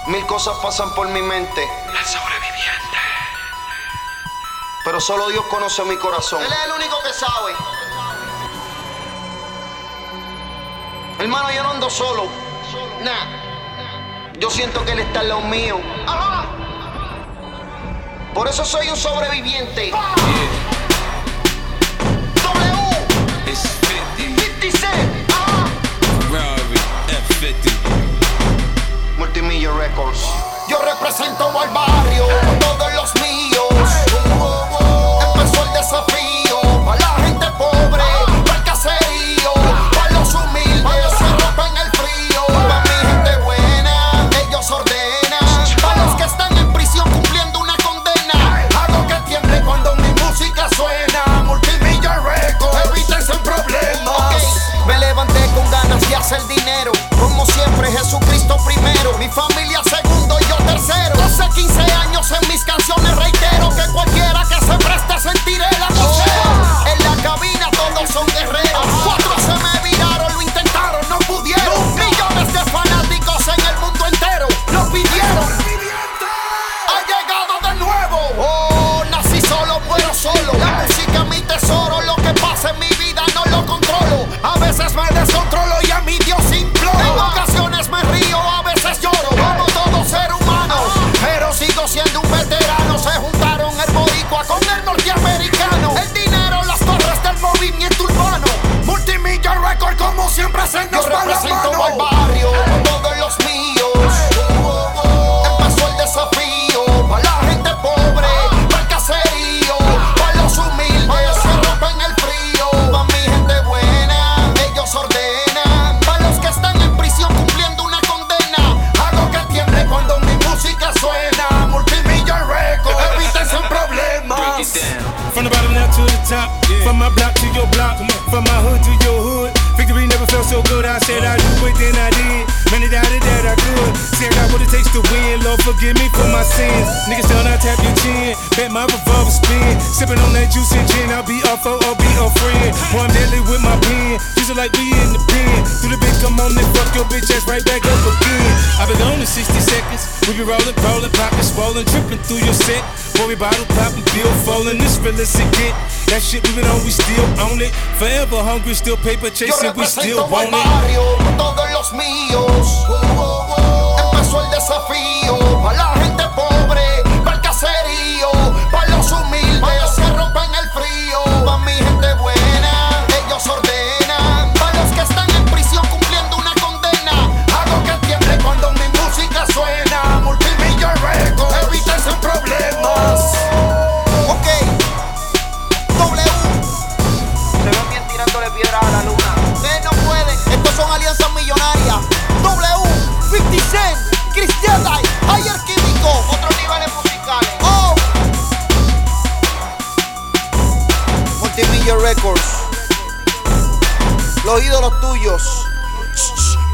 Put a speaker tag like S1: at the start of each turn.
S1: Mil cosas pasan por mi mente,
S2: El sobreviviente.
S1: pero solo Dios conoce mi corazón.
S3: Él es el único que sabe.
S1: Hermano, yo no ando solo.
S3: Nah.
S1: Yo siento que Él está al lado mío.
S3: Ajá.
S1: Por eso soy un sobreviviente.
S2: It's 50.
S3: 50 Cent. Ajá.
S2: Ferrari F50.
S1: Multimillion Records.
S3: Yo represento al barrio, todos los míos. Empezó el desafío, para la gente pobre, para el caserío, para los humildes, se rompen el frío. Para mi gente buena, ellos ordenan. Para los que están en prisión cumpliendo una condena, hago que tiemble cuando mi música suena. Multimillion Records, evítense problemas. Me levanté con ganas de hacer dinero, como siempre Jesucristo primero, mi familia segundo y yo tercero. Hace 15 años en mis canciones reitero que cualquiera que se preste sentiré la noche. En la cabina todos son guerreros. 4 se me viraron, lo intentaron, no pudieron. Millones de fanáticos en el mundo entero lo pidieron. Ha llegado de nuevo. Oh, nací solo, muero solo. La música es mi tesoro, lo que pasa en mi vida no lo controlo. A veces me descontrolo y a mi Dios imploro. En ocasiones me río, a veces lloro. Como todo ser humano, pero sigo siendo un veterano. Se juntaron el boricua con el norteamericano. El dinero, las torres del movimiento urbano. Multimillion Record como siempre se nos va la
S1: Represento
S3: mano.
S1: al barrio, todos los míos.
S3: Empezó el desafío, para la gente pobre, para el caserío, para los humildes, se rompen el frío.
S1: Pa' mi gente buena, ellos ordenan.
S3: Para los que están en prisión cumpliendo una condena, hago que tiemble cuando mi música suena. Multimillion Records, evítense
S2: Break
S3: problemas.
S2: it down.
S4: From the bottom now to the top, from my block to your block, from my hood to your hood. Victory never felt so good. I said I'd do it, then I did. Many doubted that I could. See, I got what it takes to win. Lord, forgive me for my sins. Niggas tell I tap your chin, bet my revolver spin. Sipping on that juice and gin. I'll be off or be a friend. More I'm deadly with my pen. Use it like we in the pen. Do the bitch, come on and fuck your bitch ass right back up again. I've been gone in 60 seconds. We be rolling, popping, swollen, tripping through your set. Boy, we bottle popping, bill falling. This real as it get. That shit we been on, we still own it. Forever hungry, still paper
S3: Yo
S4: chasing, we still
S3: represento al
S4: want it.
S3: barrio, todos los míos. Empezó el desafío, para la gente pobre, para el caserío, para los humildes, se rompen el frío.
S1: Pa' mi gente buena, ellos ordenan.
S3: Para los que están en prisión cumpliendo una condena, hago que tiemble cuando mi música suena. Multimillion Records, evítense problemas.
S1: Ok, W. Se ven bien tirándole piedras a la luna.
S3: Ustedes no pueden, estos son alianzas millonarias. W, 50 Cent, Christian Light, Ayer Químico,
S1: Otros niveles musicales.
S3: oh.
S1: Multimillion Records. Los ídolos tuyos.